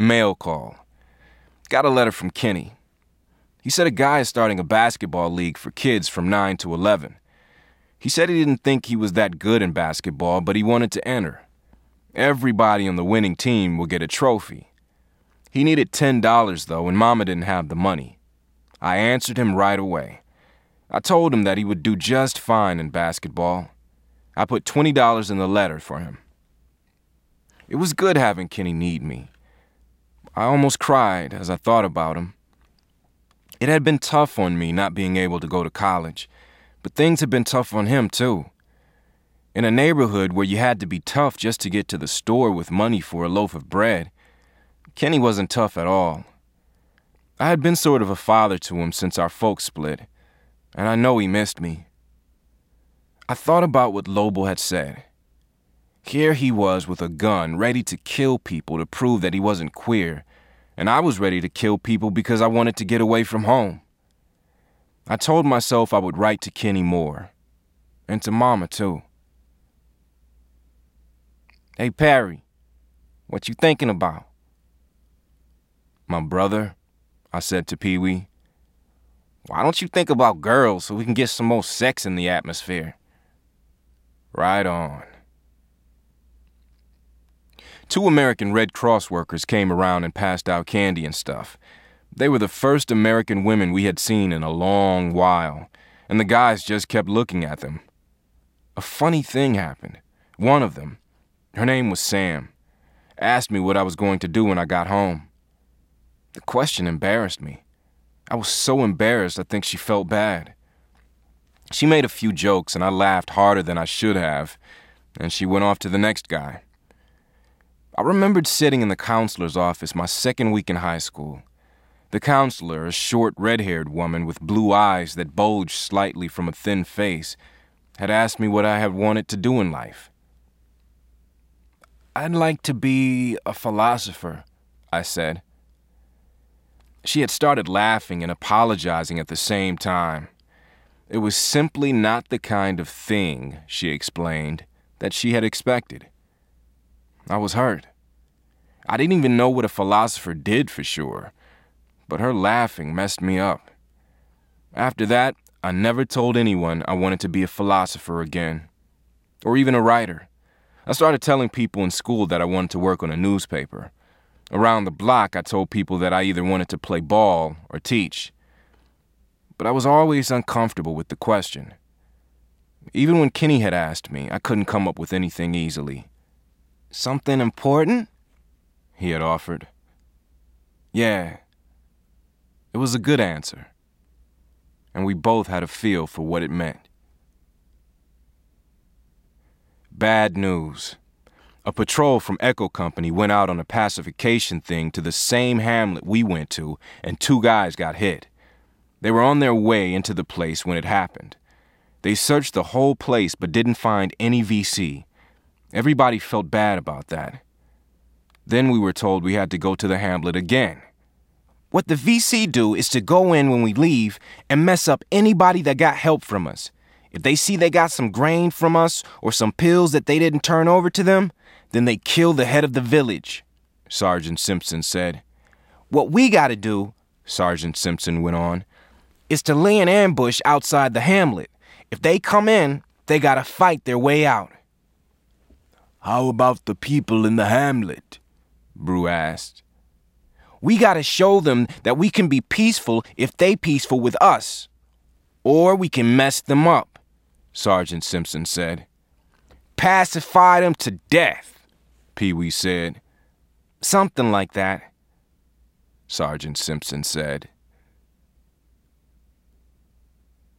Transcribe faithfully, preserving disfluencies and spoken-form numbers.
Mail call. Got a letter from Kenny. He said a guy is starting a basketball league for kids from nine to eleven. He said he didn't think he was that good in basketball, but he wanted to enter. Everybody on the winning team will get a trophy. He needed ten dollars, though, and Mama didn't have the money. I answered him right away. I told him that he would do just fine in basketball. I put twenty dollars in the letter for him. It was good having Kenny need me. I almost cried as I thought about him. It had been tough on me not being able to go to college, but things had been tough on him, too. In a neighborhood where you had to be tough just to get to the store with money for a loaf of bread, Kenny wasn't tough at all. I had been sort of a father to him since our folks split, and I know he missed me. I thought about what Lobo had said. Here he was with a gun, ready to kill people to prove that he wasn't queer, and I was ready to kill people because I wanted to get away from home. I told myself I would write to Kenny more, and to Mama, too. Hey, Perry, what you thinking about? My brother, I said to Pee-wee. Why don't you think about girls so we can get some more sex in the atmosphere? Right on. Two American Red Cross workers came around and passed out candy and stuff. They were the first American women we had seen in a long while, and the guys just kept looking at them. A funny thing happened. One of them, her name was Sam, asked me what I was going to do when I got home. The question embarrassed me. I was so embarrassed I think she felt bad. She made a few jokes and I laughed harder than I should have, and she went off to the next guy. I remembered sitting in the counselor's office my second week in high school. The counselor, a short, red-haired woman with blue eyes that bulged slightly from a thin face, had asked me what I had wanted to do in life. I'd like to be a philosopher, I said. She had started laughing and apologizing at the same time. It was simply not the kind of thing, she explained, that she had expected. I was hurt. I didn't even know what a philosopher did for sure, but her laughing messed me up. After that, I never told anyone I wanted to be a philosopher again, or even a writer. I started telling people in school that I wanted to work on a newspaper. Around the block, I told people that I either wanted to play ball or teach. But I was always uncomfortable with the question. Even when Kenny had asked me, I couldn't come up with anything easily. Something important? He had offered. Yeah. It was a good answer. And we both had a feel for what it meant. Bad news. A patrol from Echo Company went out on a pacification thing to the same hamlet we went to, and two guys got hit. They were on their way into the place when it happened. They searched the whole place but didn't find any V C. Everybody felt bad about that. Then we were told we had to go to the hamlet again. What the V C do is to go in when we leave and mess up anybody that got help from us. If they see they got some grain from us or some pills that they didn't turn over to them, then they kill the head of the village, Sergeant Simpson said. What we gotta do, Sergeant Simpson went on, is to lay an ambush outside the hamlet. If they come in, they gotta fight their way out. How about the people in the hamlet? Brew asked. We gotta show them that we can be peaceful if they peaceful with us. Or we can mess them up, Sergeant Simpson said. Pacify them to death, Pee-wee said. Something like that, Sergeant Simpson said.